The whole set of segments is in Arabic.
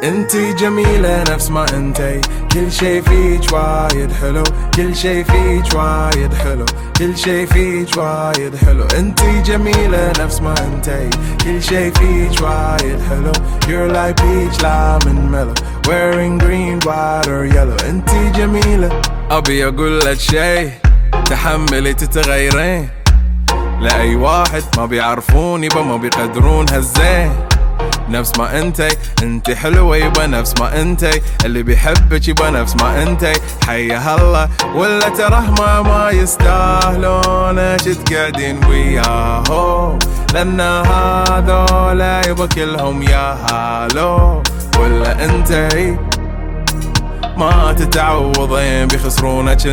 انتي جميلة نفس ما انتي، كل شي فيك وايد حلو، كل شي فيك وايد حلو، كل شي فيك وايد حلو. انتي جميلة نفس ما انتي، كل شي فيك وايد حلو. You're like peach, lime and mellow, wearing green, white or yellow. انتي جميلة. ابي اقول لك شي تحملي تتغيرين، لأي واحد ما بيعرفون يبا ما بيقدرون هالزين. نفس ما انتي حلوة يبا نفس ما انتي، اللي بيحبك يبا نفس ما انتي. حيا الله ولا تراه ما يستاهلون ايش تقعدين وياهم، لان هذولا يبا كلهم يا هالو. ولا انتي ما تتعوضين بيخسرونك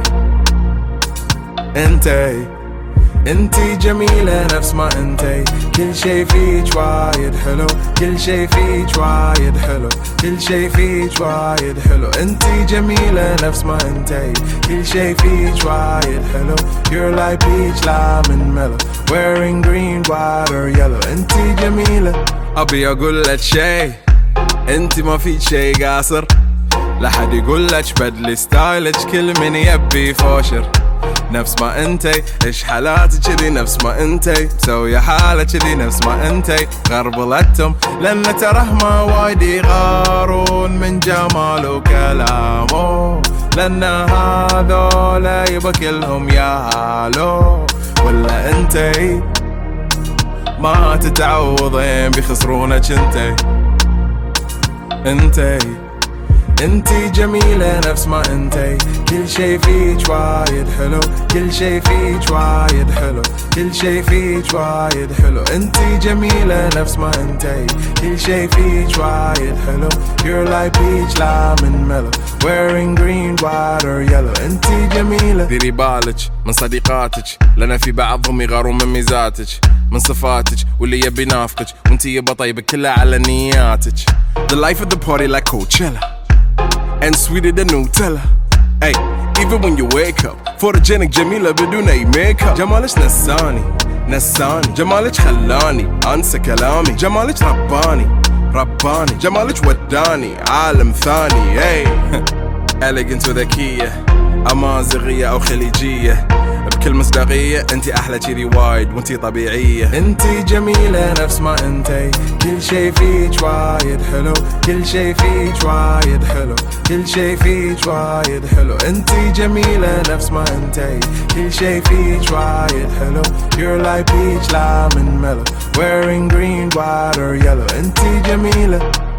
انتي جميلة نفس ما انتي، كل شي فيك وايد حلو، كل شي فيك وايد حلو، كل شي فيك وايد حلو. انتي جميلة نفس ما انتي، كل شي فيك وايد حلو. You're like peach, lime and mellow, wearing green, white or yellow. انتي جميلة. ابي اقول لك شي انتي ما فيك شي قاصر، لا حد يقول لك بدلي ستايلك، كل من يبي فوشر. نفس ما انتي ايش حالاتي كذي، نفس ما انتي مسوية حالة كذي، نفس ما انتي غربلتهم، لان تره ما وايد يغارون من جمال وكلامه، لان هذولا يبا كلهم يا هالو. ولا انتي ما تتعوضين بيخسرونك انتي جميلة نفس ما انتي، كل شي فيك وايد حلو، كل شي فيك وايد حلو، كل شي فيك وايد حلو. انتي جميلة نفس ما انتي، كل شي فيك وايد حلو. You're like peach, lime and mellow, wearing green, white or yellow. انتي جميلة. ديري بالك من صديقاتك، لنا في بعضهم يغارون من ميزاتك، من صفاتك واللي يبي ينافقك، وانتي يبا طيبة كلها على نياتك. The life of the party like Coachella and sweeter than Nutella. Ay, even when you wake up, photogenic جميلة بدون أي ميك اب. جمالك نساني، جمالك خلاني أنسى كلامي، جمالك رباني جمالك وداني عالم ثاني. Ay elegant وذكية، أمازيغية أو خليجية، بكل مصداقية انتي احلى كذي وايد وانتي طبيعية. انتي جميلة نفس ما انتي، كل شي فيك وايد حلو، كل شي فيك وايد حلو، كل شي فيك وايد حلو. انتي جميلة نفس ما انتي، كل شي فيك وايد حلو. You're like peach, lime and mellow, wearing green, white or yellow. انتي جميلة.